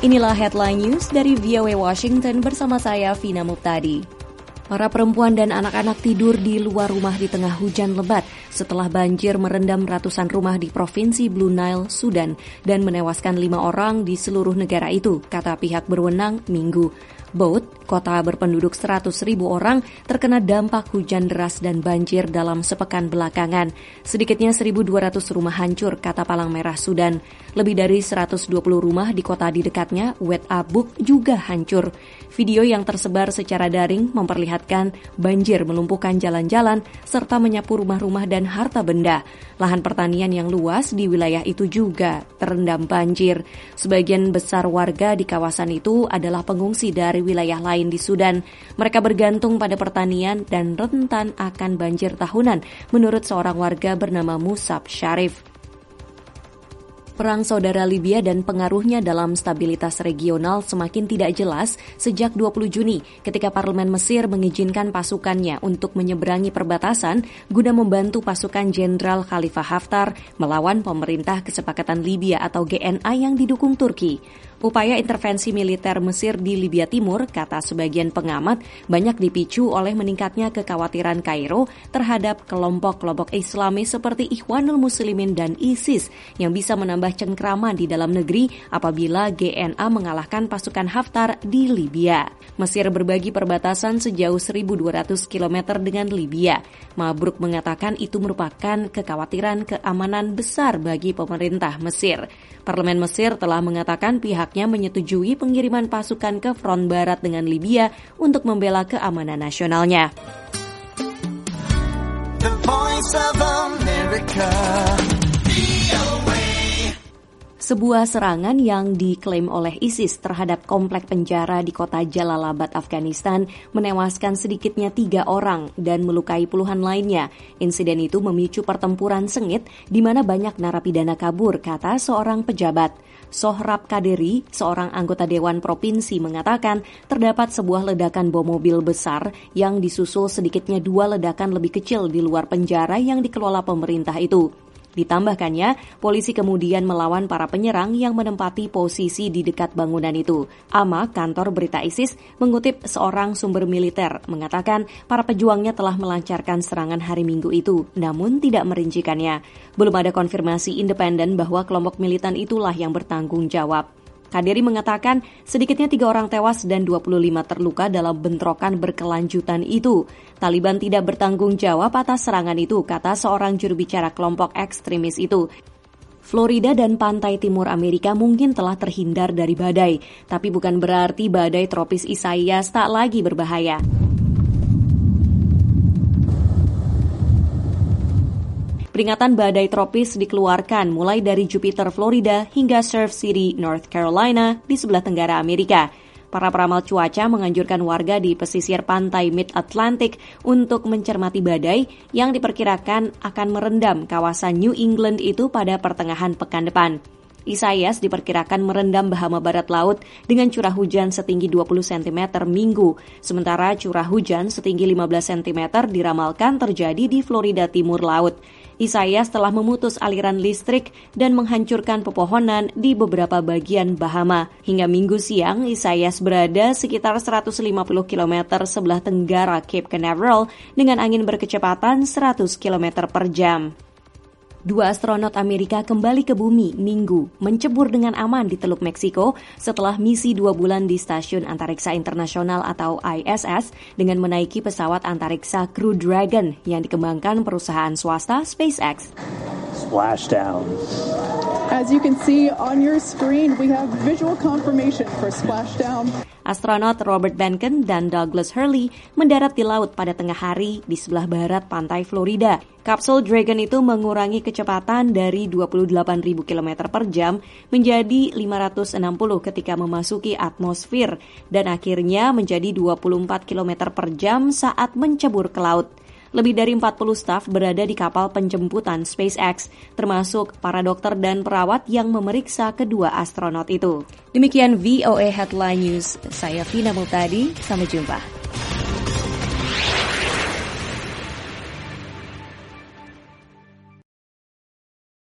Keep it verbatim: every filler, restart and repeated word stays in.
Inilah Headline News dari V O A Washington bersama saya, Vina Muptadi. Para perempuan dan anak-anak tidur di luar rumah di tengah hujan lebat setelah banjir merendam ratusan rumah di Provinsi Blue Nile, Sudan, dan menewaskan lima orang di seluruh negara itu, kata pihak berwenang Minggu. Bout, kota berpenduduk seratus ribu orang, terkena dampak hujan deras dan banjir dalam sepekan belakangan. Sedikitnya seribu dua ratus rumah hancur, kata Palang Merah Sudan. Lebih dari seratus dua puluh rumah di kota di dekatnya, Wet Abuk, juga hancur. Video yang tersebar secara daring memperlihatkan banjir melumpuhkan jalan-jalan serta menyapu rumah-rumah dan harta benda. Lahan pertanian yang luas di wilayah itu juga terendam banjir. Sebagian besar warga di kawasan itu adalah pengungsi dari wilayah lain di Sudan. Mereka bergantung pada pertanian dan rentan akan banjir tahunan, menurut seorang warga bernama Musab Sharif. Perang saudara Libya dan pengaruhnya dalam stabilitas regional semakin tidak jelas sejak dua puluh Juni ketika Parlemen Mesir mengizinkan pasukannya untuk menyeberangi perbatasan guna membantu pasukan Jenderal Khalifa Haftar melawan pemerintah Kesepakatan Libya atau G N A yang didukung Turki. Upaya intervensi militer Mesir di Libya Timur, kata sebagian pengamat, banyak dipicu oleh meningkatnya kekhawatiran Kairo terhadap kelompok-kelompok Islamis seperti Ikhwanul Muslimin dan ISIS yang bisa menambah cengkraman di dalam negeri apabila G N A mengalahkan pasukan Haftar di Libya. Mesir berbagi perbatasan sejauh seribu dua ratus kilometer dengan Libya. Mabruk mengatakan itu merupakan kekhawatiran keamanan besar bagi pemerintah Mesir. Parlemen Mesir telah mengatakan pihaknya menyetujui pengiriman pasukan ke front barat dengan Libya untuk membela keamanan nasionalnya. The Voice of America. Sebuah serangan yang diklaim oleh ISIS terhadap komplek penjara di kota Jalalabad, Afghanistan, menewaskan sedikitnya tiga orang dan melukai puluhan lainnya. Insiden itu memicu pertempuran sengit di mana banyak narapidana kabur, kata seorang pejabat. Sohrab Kaderi, seorang anggota Dewan Provinsi, mengatakan terdapat sebuah ledakan bom mobil besar yang disusul sedikitnya dua ledakan lebih kecil di luar penjara yang dikelola pemerintah itu. Ditambahkannya, polisi kemudian melawan para penyerang yang menempati posisi di dekat bangunan itu. A M A, kantor berita ISIS, mengutip seorang sumber militer, mengatakan para pejuangnya telah melancarkan serangan hari Minggu itu, namun tidak merincikannya. Belum ada konfirmasi independen bahwa kelompok militan itulah yang bertanggung jawab. Kaderi mengatakan sedikitnya tiga orang tewas dan dua puluh lima terluka dalam bentrokan berkelanjutan itu. Taliban tidak bertanggung jawab atas serangan itu, kata seorang juru bicara kelompok ekstremis itu. Florida dan pantai timur Amerika mungkin telah terhindar dari badai, tapi bukan berarti badai tropis Isaias tak lagi berbahaya. Peringatan badai tropis dikeluarkan mulai dari Jupiter, Florida hingga Surf City, North Carolina di sebelah tenggara Amerika. Para peramal cuaca menganjurkan warga di pesisir pantai Mid-Atlantic untuk mencermati badai yang diperkirakan akan merendam kawasan New England itu pada pertengahan pekan depan. Isaias diperkirakan merendam Bahama Barat Laut dengan curah hujan setinggi dua puluh sentimeter Minggu, sementara curah hujan setinggi lima belas sentimeter diramalkan terjadi di Florida Timur Laut. Isaias telah memutus aliran listrik dan menghancurkan pepohonan di beberapa bagian Bahama. Hingga Minggu siang, Isaias berada sekitar seratus lima puluh kilometer sebelah tenggara Cape Canaveral dengan angin berkecepatan seratus kilometer per jam. Dua astronot Amerika kembali ke bumi Minggu, mencebur dengan aman di Teluk Meksiko setelah misi dua bulan di Stasiun Antariksa Internasional atau I S S dengan menaiki pesawat antariksa Crew Dragon yang dikembangkan perusahaan swasta SpaceX. Splashdown. As you can see on your screen, we have visual confirmation for splashdown. Astronot Robert Behnken dan Douglas Hurley mendarat di laut pada tengah hari di sebelah barat pantai Florida. Kapsul Dragon itu mengurangi kecepatan dari dua puluh delapan ribu kilometer per jam menjadi lima ratus enam puluh ketika memasuki atmosfer dan akhirnya menjadi dua puluh empat kilometer per jam saat mencebur ke laut. Lebih dari empat puluh staf berada di kapal penjemputan SpaceX, termasuk para dokter dan perawat yang memeriksa kedua astronot itu. Demikian V O A Headline News, saya Vina Muptadi, sampai jumpa.